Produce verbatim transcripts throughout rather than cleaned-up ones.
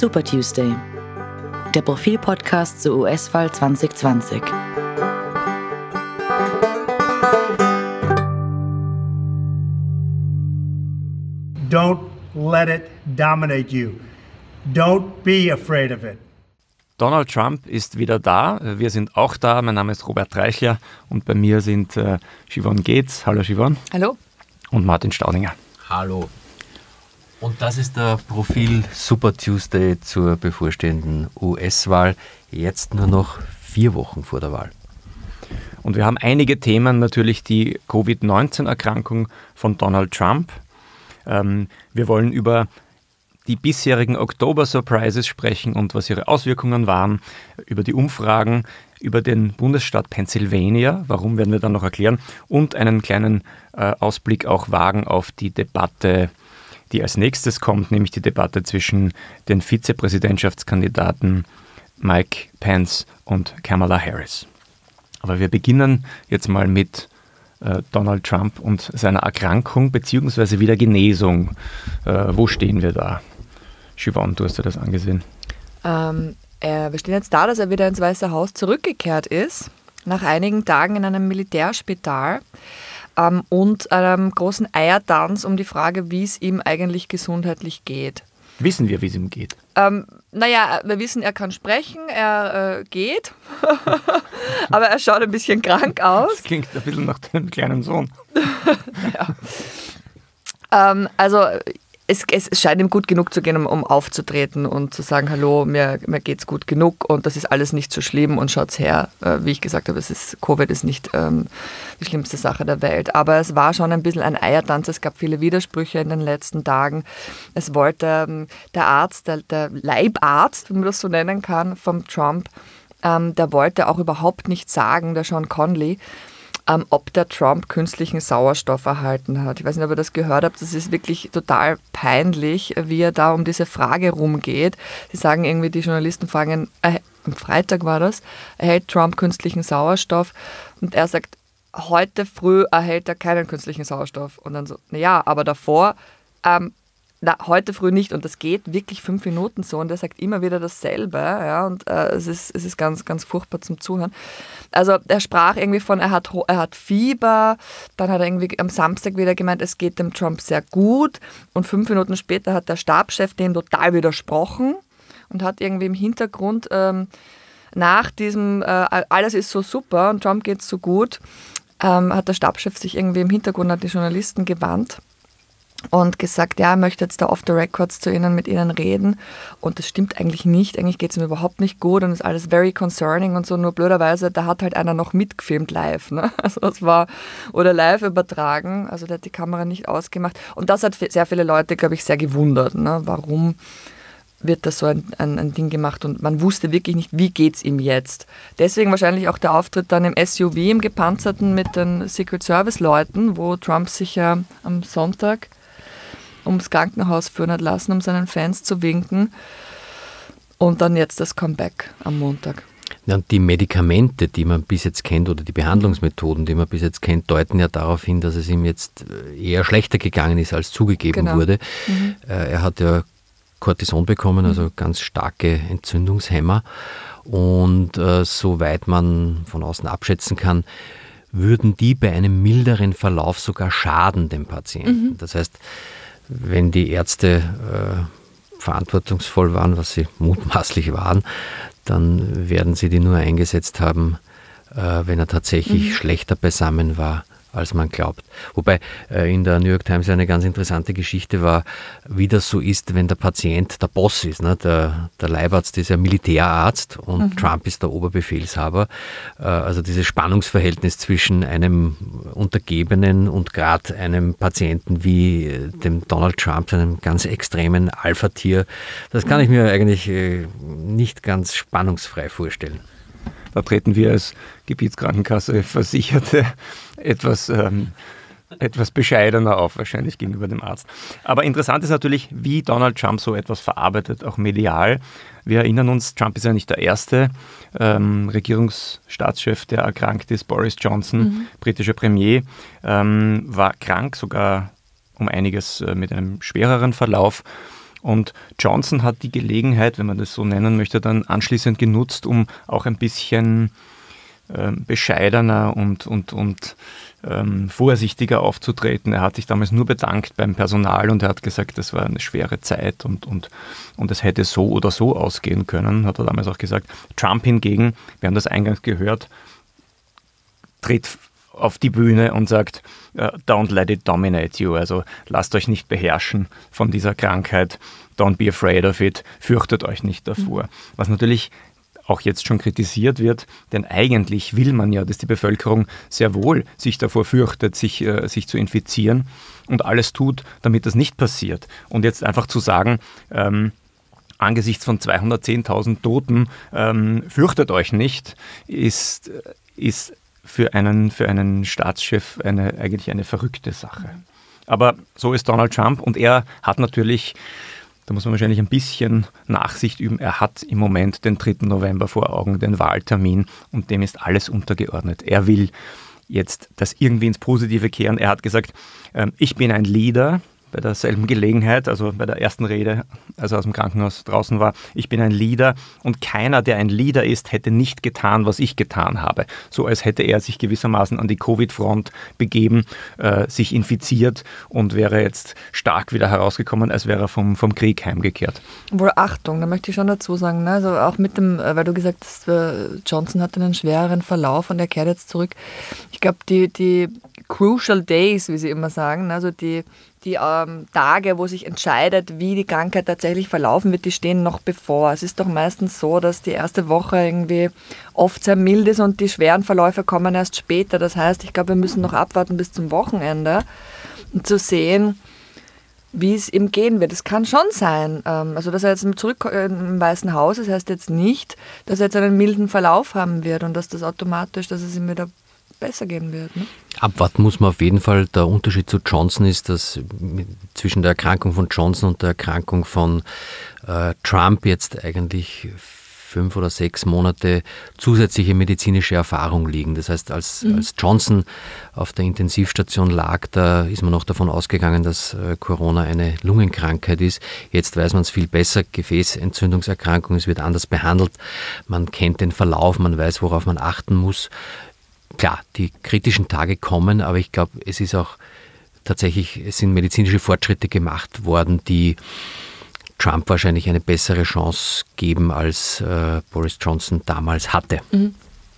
Super Tuesday, der Profil-Podcast zur U S-Wahl zwanzig zwanzig. Don't let it dominate you. Don't be afraid of it. Donald Trump ist wieder da. Wir sind auch da. Mein Name ist Robert Reichler und bei mir sind äh, Siobhan Gates. Hallo Siobhan. Hallo. Und Martin Staudinger. Hallo. Und das ist der Profil Super Tuesday zur bevorstehenden U S-Wahl. Jetzt nur noch vier Wochen vor der Wahl. Und wir haben einige Themen, natürlich die Covid neunzehn Erkrankung von Donald Trump. Ähm, wir wollen über die bisherigen Oktober-Surprises sprechen und was ihre Auswirkungen waren, über die Umfragen, über den Bundesstaat Pennsylvania, warum werden wir dann noch erklären, und einen kleinen äh, Ausblick auch wagen auf die Debatte, die als nächstes kommt, nämlich die Debatte zwischen den Vizepräsidentschaftskandidaten Mike Pence und Kamala Harris. Aber wir beginnen jetzt mal mit äh, Donald Trump und seiner Erkrankung bzw. wieder Genesung. Äh, wo stehen wir da? Siobhan, du hast dir das angesehen. Ähm, äh, wir stehen jetzt da, dass er wieder ins Weiße Haus zurückgekehrt ist, nach einigen Tagen in einem Militärspital ähm, und einem großen Eiertanz um die Frage, wie es ihm eigentlich gesundheitlich geht. Wissen wir, wie es ihm geht? Ähm, naja, wir wissen, er kann sprechen, er äh, geht, aber er schaut ein bisschen krank aus. Das klingt ein bisschen nach dem kleinen Sohn. ja. ähm, also es, es scheint ihm gut genug zu gehen, um, um aufzutreten und zu sagen, hallo, mir, mir geht's gut genug und das ist alles nicht so schlimm und schaut's her. Äh, wie ich gesagt habe, es ist, Covid ist nicht ähm, die schlimmste Sache der Welt. Aber es war schon ein bisschen ein Eiertanz. Es gab viele Widersprüche in den letzten Tagen. Es wollte ähm, der Arzt, der, der Leibarzt, wenn man das so nennen kann, vom Trump, ähm, der wollte auch überhaupt nicht sagen, der Sean Conley, Ähm, ob der Trump künstlichen Sauerstoff erhalten hat. Ich weiß nicht, ob ihr das gehört habt, das ist wirklich total peinlich, wie er da um diese Frage rumgeht. Sie sagen irgendwie, die Journalisten fragen, äh, am Freitag war das, erhält Trump künstlichen Sauerstoff? Und er sagt, heute früh erhält er keinen künstlichen Sauerstoff. Und dann so, naja, aber davor, ähm, na, heute früh nicht. Und das geht wirklich fünf Minuten so. Und er sagt immer wieder dasselbe. Ja, und äh, es ist, es ist ganz, ganz furchtbar zum Zuhören. Also er sprach irgendwie von, er hat, er hat Fieber. Dann hat er irgendwie am Samstag wieder gemeint, es geht dem Trump sehr gut. Und fünf Minuten später hat der Stabschef dem total widersprochen und hat irgendwie im Hintergrund ähm, nach diesem, äh, alles ist so super und Trump geht so gut, ähm, hat der Stabschef sich irgendwie im Hintergrund an die Journalisten gewandt und gesagt, ja, er möchte jetzt da off the records zu Ihnen, mit Ihnen reden. Und das stimmt eigentlich nicht. Eigentlich geht es ihm überhaupt nicht gut und ist alles very concerning und so. Nur blöderweise, da hat halt einer noch mitgefilmt live. Ne? Also das war, oder live übertragen. Also der hat die Kamera nicht ausgemacht. Und das hat sehr viele Leute, glaube ich, sehr gewundert. Ne? Warum wird da so ein, ein, ein Ding gemacht? Und man wusste wirklich nicht, wie geht's ihm jetzt. Deswegen wahrscheinlich auch der Auftritt dann im S U V, im Gepanzerten mit den Secret Service Leuten, wo Trump sich ja am Sonntag ums Krankenhaus führen hat lassen, um seinen Fans zu winken. Und dann jetzt das Comeback am Montag. Ja, und die Medikamente, die man bis jetzt kennt, oder die Behandlungsmethoden, die man bis jetzt kennt, deuten ja darauf hin, dass es ihm jetzt eher schlechter gegangen ist, als zugegeben genau. wurde. Mhm. Er hat ja Cortison bekommen, also ganz starke Entzündungshemmer. Und äh, soweit man von außen abschätzen kann, würden die bei einem milderen Verlauf sogar schaden dem Patienten. Mhm. Das heißt, wenn die Ärzte äh, verantwortungsvoll waren, was sie mutmaßlich waren, dann werden sie die nur eingesetzt haben, äh, wenn er tatsächlich mhm. schlechter beisammen war, als man glaubt. Wobei äh, in der New York Times eine ganz interessante Geschichte war, wie das so ist, wenn der Patient der Boss ist. Ne? Der, der Leibarzt ist ja Militärarzt und mhm. Trump ist der Oberbefehlshaber. Äh, also dieses Spannungsverhältnis zwischen einem Untergebenen und gerade einem Patienten wie äh, dem Donald Trump, einem ganz extremen Alpha-Tier, das kann ich mir eigentlich äh, nicht ganz spannungsfrei vorstellen. Da treten wir als Gebietskrankenkasse Versicherte etwas, ähm, etwas bescheidener auf, wahrscheinlich gegenüber dem Arzt. Aber interessant ist natürlich, wie Donald Trump so etwas verarbeitet, auch medial. Wir erinnern uns, Trump ist ja nicht der erste ähm, Regierungsstaatschef, der erkrankt ist. Boris Johnson, mhm. britischer Premier, ähm, war krank, sogar um einiges äh, mit einem schwereren Verlauf. Und Johnson hat die Gelegenheit, wenn man das so nennen möchte, dann anschließend genutzt, um auch ein bisschen äh, bescheidener und, und, und ähm, vorsichtiger aufzutreten. Er hat sich damals nur bedankt beim Personal und er hat gesagt, das war eine schwere Zeit und, und, und es hätte so oder so ausgehen können, hat er damals auch gesagt. Trump hingegen, wir haben das eingangs gehört, tritt auf die Bühne und sagt, don't let it dominate you, also lasst euch nicht beherrschen von dieser Krankheit, don't be afraid of it, fürchtet euch nicht davor. Mhm. Was natürlich auch jetzt schon kritisiert wird, denn eigentlich will man ja, dass die Bevölkerung sehr wohl sich davor fürchtet, sich, äh, sich zu infizieren und alles tut, damit das nicht passiert. Und jetzt einfach zu sagen, ähm, angesichts von zweihundertzehntausend Toten, ähm, fürchtet euch nicht, ist, ist für einen, für einen Staatschef eine, eigentlich eine verrückte Sache. Aber so ist Donald Trump und er hat natürlich, da muss man wahrscheinlich ein bisschen Nachsicht üben, er hat im Moment den dritten November vor Augen, den Wahltermin, und dem ist alles untergeordnet. Er will jetzt das irgendwie ins Positive kehren. Er hat gesagt, äh, ich bin ein Leader, bei derselben Gelegenheit, also bei der ersten Rede, als er aus dem Krankenhaus draußen war, ich bin ein Leader und keiner, der ein Leader ist, hätte nicht getan, was ich getan habe. So als hätte er sich gewissermaßen an die Covid-Front begeben, äh, sich infiziert und wäre jetzt stark wieder herausgekommen, als wäre er vom, vom Krieg heimgekehrt. Wohl Achtung, da möchte ich schon dazu sagen, ne? Also auch mit dem, weil du gesagt hast, Johnson hatte einen schwereren Verlauf und er kehrt jetzt zurück. Ich glaube, die, die Crucial Days, wie sie immer sagen, also die Die ähm, Tage, wo sich entscheidet, wie die Krankheit tatsächlich verlaufen wird, die stehen noch bevor. Es ist doch meistens so, dass die erste Woche irgendwie oft sehr mild ist und die schweren Verläufe kommen erst später. Das heißt, ich glaube, wir müssen noch abwarten bis zum Wochenende, um zu sehen, wie es ihm gehen wird. Es kann schon sein, ähm, also dass er jetzt zurück im Weißen Haus ist, heißt jetzt nicht, dass er jetzt einen milden Verlauf haben wird und dass das automatisch, dass es ihm wieder besser gehen wird. Ne? Abwarten muss man auf jeden Fall. Der Unterschied zu Johnson ist, dass zwischen der Erkrankung von Johnson und der Erkrankung von äh, Trump jetzt eigentlich fünf oder sechs Monate zusätzliche medizinische Erfahrung liegen. Das heißt, als, mhm. als Johnson auf der Intensivstation lag, da ist man noch davon ausgegangen, dass äh, Corona eine Lungenkrankheit ist. Jetzt weiß man es viel besser. Gefäßentzündungserkrankung, es wird anders behandelt. Man kennt den Verlauf, man weiß, worauf man achten muss. Klar, die kritischen Tage kommen, aber ich glaube, es ist auch tatsächlich, es sind medizinische Fortschritte gemacht worden, die Trump wahrscheinlich eine bessere Chance geben, als äh, Boris Johnson damals hatte. Mhm.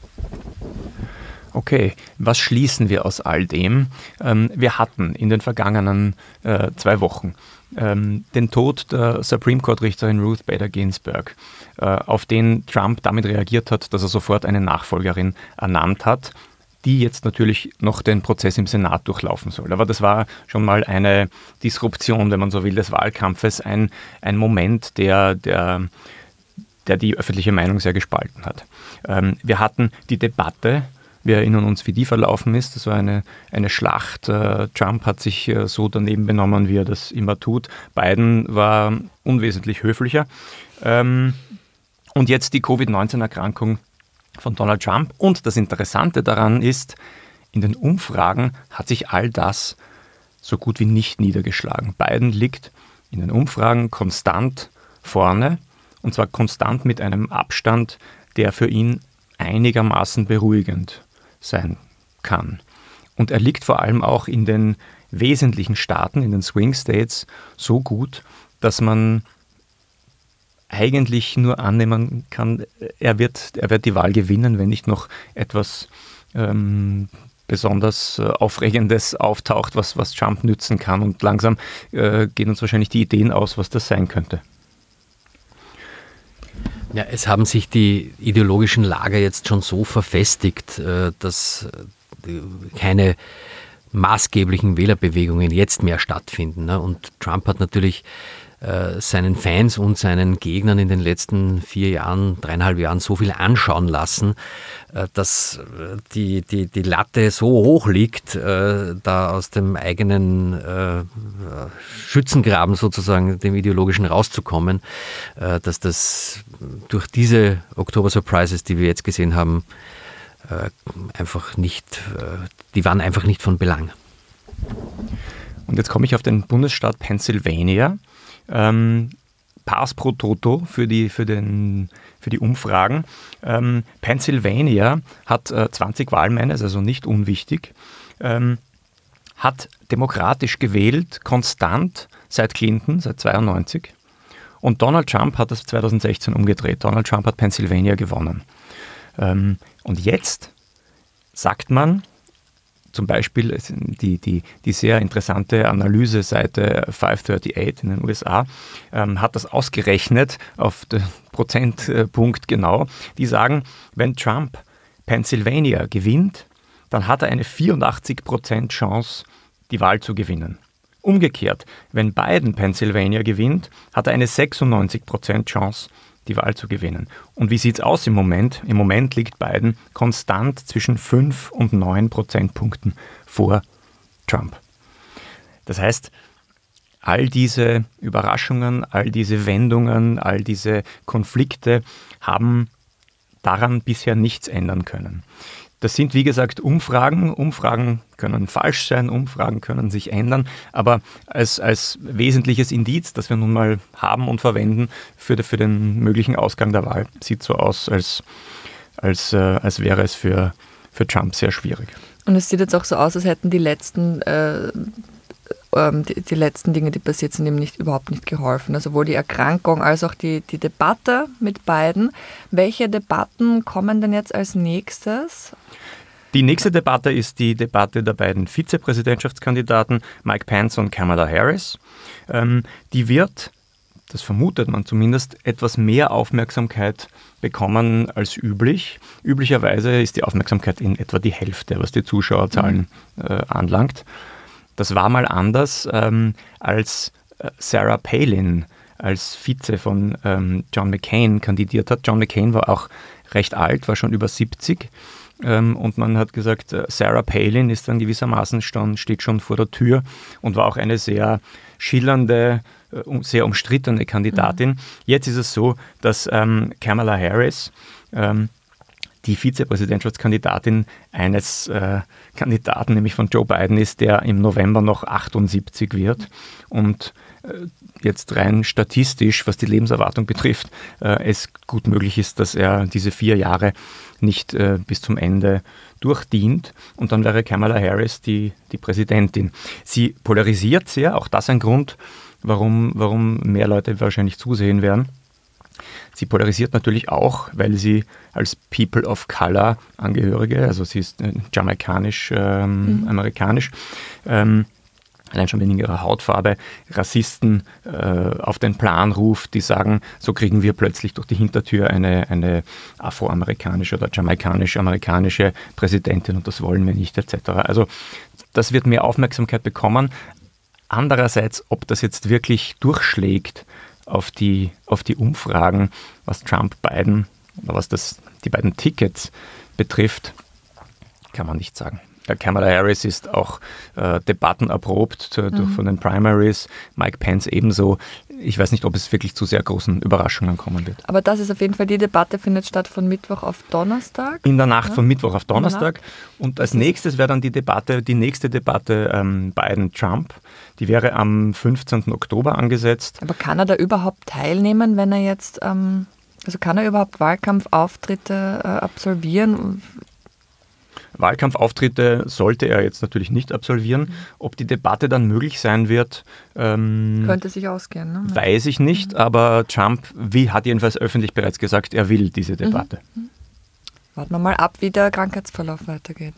Okay, was schließen wir aus all dem? Ähm, wir hatten in den vergangenen äh, zwei Wochen ähm, den Tod der Supreme Court-Richterin Ruth Bader Ginsburg, äh, auf den Trump damit reagiert hat, dass er sofort eine Nachfolgerin ernannt hat, die jetzt natürlich noch den Prozess im Senat durchlaufen soll. Aber das war schon mal eine Disruption, wenn man so will, des Wahlkampfes, ein, ein Moment, der, der, der die öffentliche Meinung sehr gespalten hat. Ähm, wir hatten die Debatte. Wir erinnern uns, wie die verlaufen ist. Das war eine, eine Schlacht. Äh, Trump hat sich äh, so daneben benommen, wie er das immer tut. Biden war unwesentlich höflicher. Ähm, und jetzt die Covid neunzehn Erkrankung von Donald Trump. Und das Interessante daran ist, in den Umfragen hat sich all das so gut wie nicht niedergeschlagen. Biden liegt in den Umfragen konstant vorne, und zwar konstant mit einem Abstand, der für ihn einigermaßen beruhigend sein kann. Und er liegt vor allem auch in den wesentlichen Staaten, in den Swing States, so gut, dass man eigentlich nur annehmen kann, er wird, er wird die Wahl gewinnen, wenn nicht noch etwas ähm, besonders äh, Aufregendes auftaucht, was, was Trump nützen kann. Und langsam äh, gehen uns wahrscheinlich die Ideen aus, was das sein könnte. Ja, es haben sich die ideologischen Lager jetzt schon so verfestigt, dass keine maßgeblichen Wählerbewegungen jetzt mehr stattfinden. Und Trump hat natürlich seinen Fans und seinen Gegnern in den letzten vier Jahren, dreieinhalb Jahren so viel anschauen lassen, dass die, die, die Latte so hoch liegt, da aus dem eigenen äh, Schützengraben sozusagen, dem ideologischen rauszukommen, äh, dass das durch diese Oktober-Surprises, die wir jetzt gesehen haben, äh, einfach nicht, äh, die waren einfach nicht von Belang. Und jetzt komme ich auf den Bundesstaat Pennsylvania. ähm, Pass pro Toto für die, für den, für die Umfragen. Ähm, Pennsylvania hat äh, zwanzig Wahlmänner, ist also nicht unwichtig, ähm, hat demokratisch gewählt, konstant seit Clinton, seit zweiundneunzig. Und Donald Trump hat das zweitausendsechzehn umgedreht. Donald Trump hat Pennsylvania gewonnen. Ähm, und jetzt sagt man, zum Beispiel die, die, die sehr interessante Analyseseite fünf achtundachtzig in den U S A ähm, hat das ausgerechnet auf den Prozentpunkt genau. Die sagen, wenn Trump Pennsylvania gewinnt, dann hat er eine vierundachtzig Prozent Chance, die Wahl zu gewinnen. Umgekehrt, wenn Biden Pennsylvania gewinnt, hat er eine sechsundneunzig Prozent Chance, die Wahl zu gewinnen. Und wie sieht es aus im Moment? Im Moment liegt Biden konstant zwischen fünf und neun Prozentpunkten vor Trump. Das heißt, all diese Überraschungen, all diese Wendungen, all diese Konflikte haben daran bisher nichts ändern können. Das sind, wie gesagt, Umfragen. Umfragen können falsch sein, Umfragen können sich ändern, aber als, als wesentliches Indiz, das wir nun mal haben und verwenden für, de, für den möglichen Ausgang der Wahl, sieht so aus, als, als, äh, als wäre es für, für Trump sehr schwierig. Und es sieht jetzt auch so aus, als hätten die letzten, äh, ähm, die, die letzten Dinge, die passiert sind, ihm nicht, überhaupt nicht geholfen. Also sowohl die Erkrankung als auch die, die Debatte mit beiden. Welche Debatten kommen denn jetzt als nächstes? Die nächste Debatte ist die Debatte der beiden Vizepräsidentschaftskandidaten Mike Pence und Kamala Harris. Ähm, die wird, das vermutet man zumindest, etwas mehr Aufmerksamkeit bekommen als üblich. Üblicherweise ist die Aufmerksamkeit in etwa die Hälfte, was die Zuschauerzahlen äh, anlangt. Das war mal anders, ähm, als Sarah Palin als Vize von ähm, John McCain kandidiert hat. John McCain war auch recht alt, war schon über siebzig. Ähm, und man hat gesagt, Sarah Palin ist dann gewissermaßen schon, steht schon vor der Tür und war auch eine sehr schillernde, äh, sehr umstrittene Kandidatin. Mhm. Jetzt ist es so, dass ähm, Kamala Harris ähm, die Vizepräsidentschaftskandidatin eines äh, Kandidaten, nämlich von Joe Biden ist, der im November noch achtundsiebzig wird und äh, jetzt rein statistisch, was die Lebenserwartung betrifft, äh, es gut möglich ist, dass er diese vier Jahre nicht äh, bis zum Ende durchdient und dann wäre Kamala Harris die, die Präsidentin. Sie polarisiert sehr, auch das ein Grund, warum, warum mehr Leute wahrscheinlich zusehen werden. Sie polarisiert natürlich auch, weil sie als People of Color Angehörige, also sie ist äh, jamaikanisch, ähm, mhm. amerikanisch, ähm, allein schon wegen ihrer Hautfarbe, Rassisten äh, auf den Plan ruft, die sagen, so kriegen wir plötzlich durch die Hintertür eine, eine afroamerikanische oder jamaikanisch-amerikanische Präsidentin und das wollen wir nicht, et cetera. Also das wird mehr Aufmerksamkeit bekommen. Andererseits, ob das jetzt wirklich durchschlägt auf die, auf die Umfragen, was Trump, Biden oder was das, die beiden Tickets betrifft, kann man nicht sagen. Kamala Harris ist auch äh, debattenerprobt äh, durch, mhm. von den Primaries, Mike Pence ebenso. Ich weiß nicht, ob es wirklich zu sehr großen Überraschungen kommen wird. Aber das ist auf jeden Fall, die Debatte findet statt von Mittwoch auf Donnerstag. In der Nacht ja. von Mittwoch auf Donnerstag. Und als nächstes wäre dann die Debatte, die nächste Debatte ähm, Biden-Trump. Die wäre am fünfzehnten Oktober angesetzt. Aber kann er da überhaupt teilnehmen, wenn er jetzt, ähm, also kann er überhaupt Wahlkampfauftritte äh, absolvieren? Wahlkampfauftritte sollte er jetzt natürlich nicht absolvieren. Ob die Debatte dann möglich sein wird, ähm, könnte sich ausgehen. Ne? Weiß ich nicht, mhm. aber Trump wie, hat jedenfalls öffentlich bereits gesagt, er will diese Debatte. Mhm. Warten wir mal ab, wie der Krankheitsverlauf weitergeht.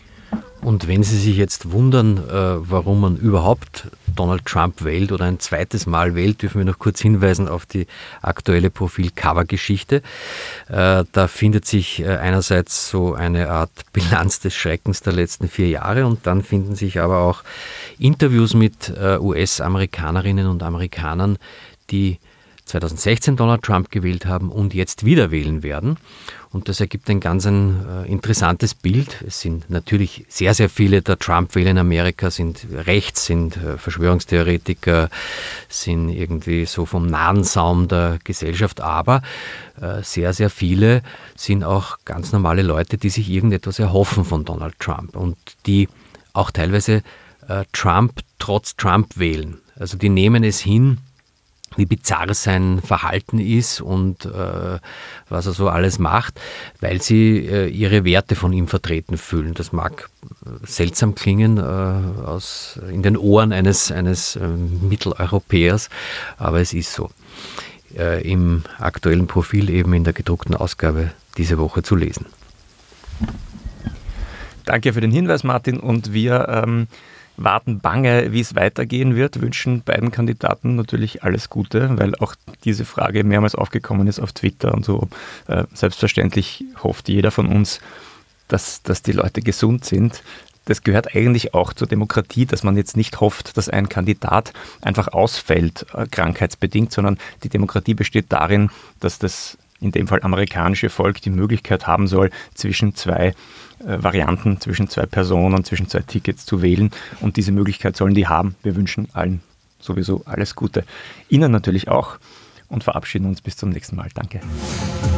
Und wenn Sie sich jetzt wundern, äh, warum man überhaupt Donald Trump wählt oder ein zweites Mal wählt, dürfen wir noch kurz hinweisen auf die aktuelle Profil-Cover-Geschichte. Äh, da findet sich äh, einerseits so eine Art Bilanz des Schreckens der letzten vier Jahre und dann finden sich aber auch Interviews mit äh, U S-Amerikanerinnen und Amerikanern, die zweitausendsechzehn Donald Trump gewählt haben und jetzt wieder wählen werden. Und das ergibt ein ganz ein, äh, interessantes Bild. Es sind natürlich sehr, sehr viele der Trump-Wähler in Amerika, sind rechts, sind äh, Verschwörungstheoretiker, sind irgendwie so vom Nahensaum der Gesellschaft. Aber äh, sehr, sehr viele sind auch ganz normale Leute, die sich irgendetwas erhoffen von Donald Trump und die auch teilweise äh, Trump trotz Trump wählen. Also die nehmen es hin, wie bizarr sein Verhalten ist und äh, was er so alles macht, weil sie äh, ihre Werte von ihm vertreten fühlen. Das mag äh, seltsam klingen äh, aus, in den Ohren eines, eines äh, Mitteleuropäers, aber es ist so. Äh, im aktuellen Profil eben in der gedruckten Ausgabe diese Woche zu lesen. Danke für den Hinweis, Martin, und wir ähm, warten bange, wie es weitergehen wird, wünschen beiden Kandidaten natürlich alles Gute, weil auch diese Frage mehrmals aufgekommen ist auf Twitter und so. Äh, selbstverständlich hofft jeder von uns, dass, dass die Leute gesund sind. Das gehört eigentlich auch zur Demokratie, dass man jetzt nicht hofft, dass ein Kandidat einfach ausfällt, äh, krankheitsbedingt, sondern die Demokratie besteht darin, dass das in dem Fall amerikanische Volk die Möglichkeit haben soll, zwischen zwei äh, Varianten, zwischen zwei Personen, zwischen zwei Tickets zu wählen. Und diese Möglichkeit sollen die haben. Wir wünschen allen sowieso alles Gute. Ihnen natürlich auch und verabschieden uns bis zum nächsten Mal. Danke.